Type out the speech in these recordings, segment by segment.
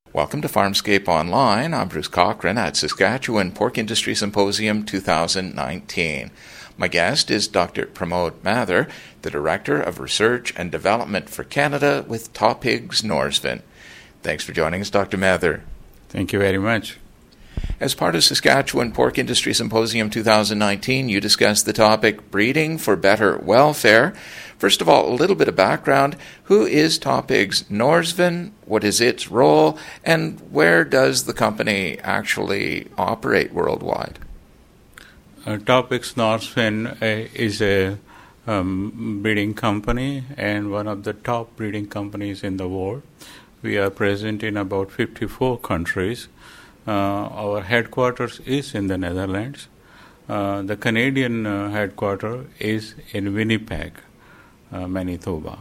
Welcome to Farmscape Online. I'm Bruce Cochran at Saskatchewan Pork Industry Symposium 2019. My guest is Dr. Pramod Mathur, the Director of Research and Development for Canada with Topigs Norsvin. Thanks for joining us, Dr. Mathur. Thank you very much. As part of Saskatchewan Pork Industry Symposium 2019, you discussed the topic Breeding for Better Welfare. First of all, a little bit of background. Who is Topigs Norsvin? What is its role? And where does the company actually operate worldwide? Topigs Norsvin is a breeding company and one of the top breeding companies in the world. We are present in about 54 countries. Our headquarters is in the Netherlands. The Canadian headquarters is in Winnipeg, Manitoba.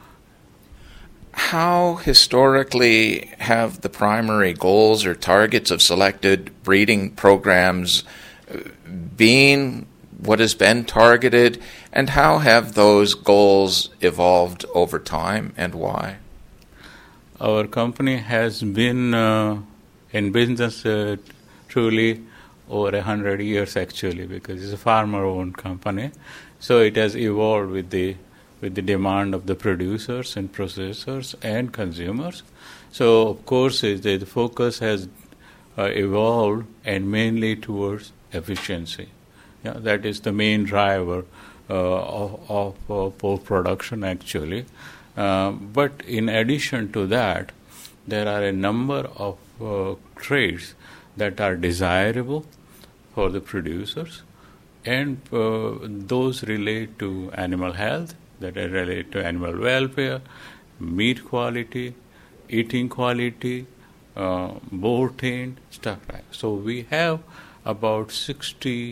How historically have the primary goals or targets of selected breeding programs been? What has been targeted, and how have those goals evolved over time, and why? Our company has been in business truly over 100 years actually, because it's a farmer-owned company. So it has evolved with the demand of the producers and processors and consumers. So of course the focus has evolved and mainly towards efficiency. Yeah, that is the main driver of pork production actually. But in addition to that, there are a number of traits that are desirable for the producers, and those relate to animal health, that relate to animal welfare, meat quality, eating quality, protein, stuff like that. So we have about 63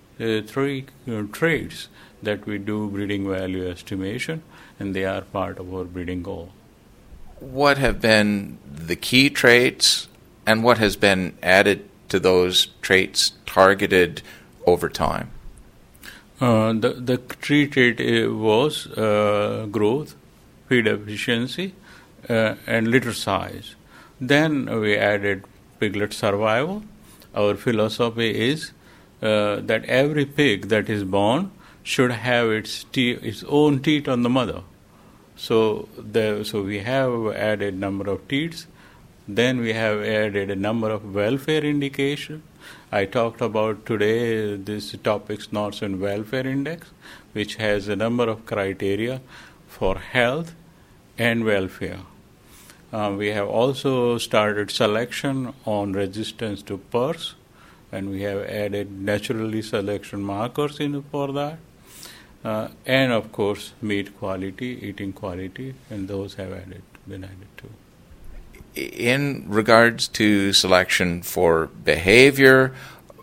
traits that we do breeding value estimation, and they are part of our breeding goal. What have been the key traits, and what has been added to those traits targeted over time? The key trait was growth, feed efficiency, and litter size. Then we added piglet survival. Our philosophy is that every pig that is born should have its own teat on the mother. So we have added number of teats. Then we have added a number of welfare indications. I talked about today this Topigs Norsvin Welfare Index, which has a number of criteria for health and welfare. We have also started selection on resistance to PRRS, and we have added naturally selection markers for that. And of course, meat quality, eating quality, and those have been added too. In regards to selection for behavior,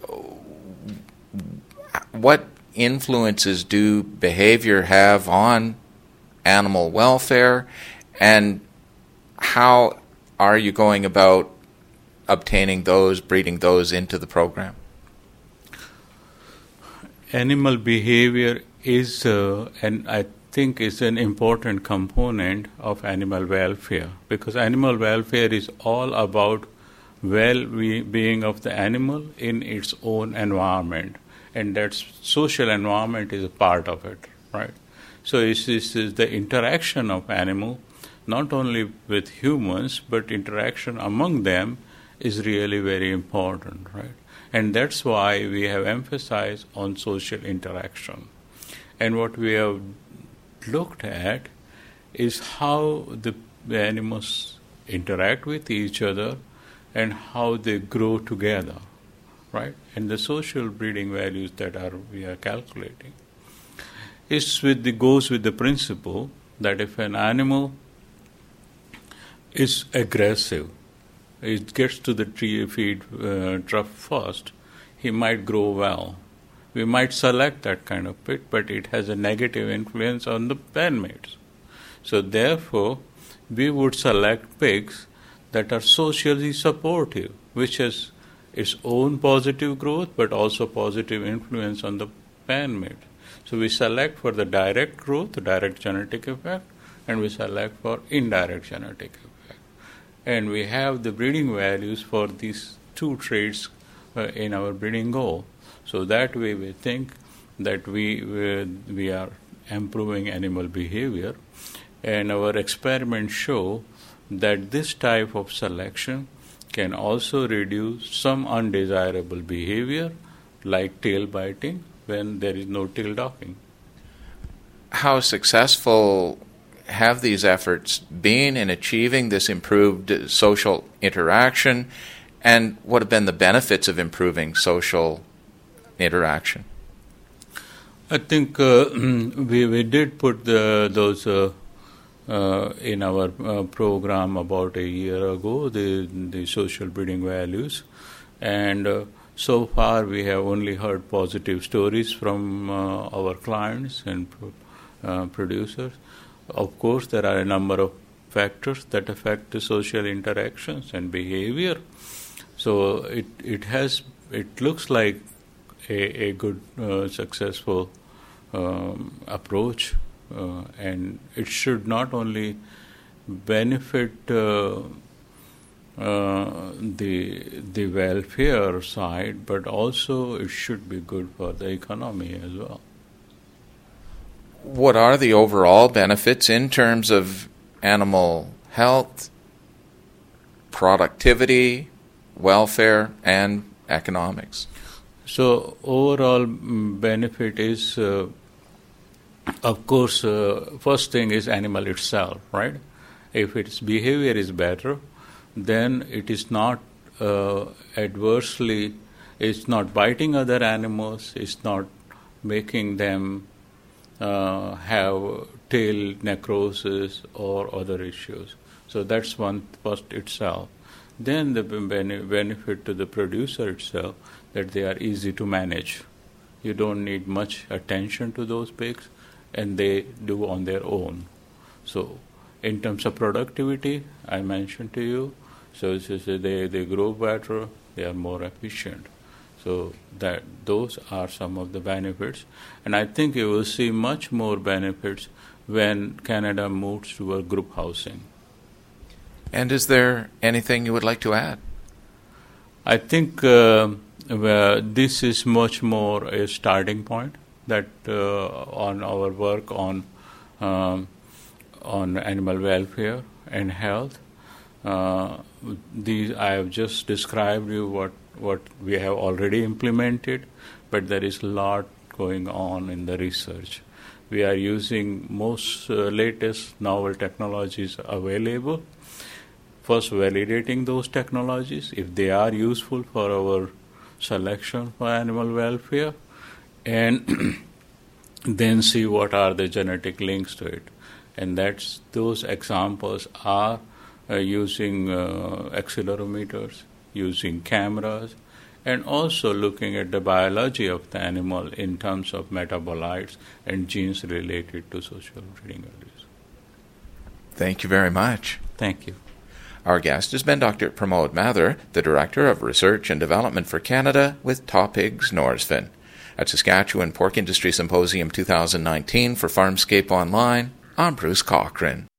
what influences do behavior have on animal welfare, and how are you going about obtaining those, breeding those into the program? Animal behavior is, and I think is an important component of animal welfare, because animal welfare is all about well-being of the animal in its own environment, and that social environment is a part of it, right? So this is the interaction of animal, not only with humans, but interaction among them is really very important, right? And that's why we have emphasized on social interaction. And what we have looked at is how the animals interact with each other and how they grow together, right? And the social breeding values that we are calculating goes with the principle that if an animal is aggressive, it gets to the feed trough first, he might grow well. We might select that kind of pig, but it has a negative influence on the pen mates. So therefore, we would select pigs that are socially supportive, which has its own positive growth, but also positive influence on the pen mate. So we select for the direct growth, the direct genetic effect, and we select for indirect genetic effect. and we have the breeding values for these two traits in our breeding goal. So that way we think that we are improving animal behavior, and our experiments show that this type of selection can also reduce some undesirable behavior like tail biting when there is no tail docking. How successful have these efforts been in achieving this improved social interaction, and what have been the benefits of improving social interaction? I think we did put those in our program about a year ago, the social breeding values, and so far we have only heard positive stories from our clients and producers. Of course, there are a number of factors that affect the social interactions and behavior. So it looks like a good, successful approach, and it should not only benefit the welfare side, but also it should be good for the economy as well. What are the overall benefits in terms of animal health, productivity, welfare, and economics? So overall benefit is, of course, first thing is animal itself, right? If its behavior is better, then it is not adversely, it's not biting other animals, it's not making them have tail necrosis or other issues. So that's one first itself. Then the benefit to the producer itself, that they are easy to manage. You don't need much attention to those pigs, and they do on their own. So in terms of productivity, I mentioned to you, so they grow better, they are more efficient. So that those are some of the benefits, and I think you will see much more benefits when Canada moves toward group housing. And is there anything you would like to add? I think this is much more a starting point that on our work on animal welfare and health. These I have just described you what we have already implemented, but there is a lot going on in the research. We are using most latest novel technologies available. First, validating those technologies, if they are useful for our selection for animal welfare, and then see what are the genetic links to it. And those examples are using accelerometers, using cameras, and also looking at the biology of the animal in terms of metabolites and genes related to social breeding values. Thank you very much. Thank you. Our guest has been Dr. Pramod Mathur, the Director of Research and Development for Canada with Taupigs Norsvin. At Saskatchewan Pork Industry Symposium 2019 for Farmscape Online, I'm Bruce Cochran.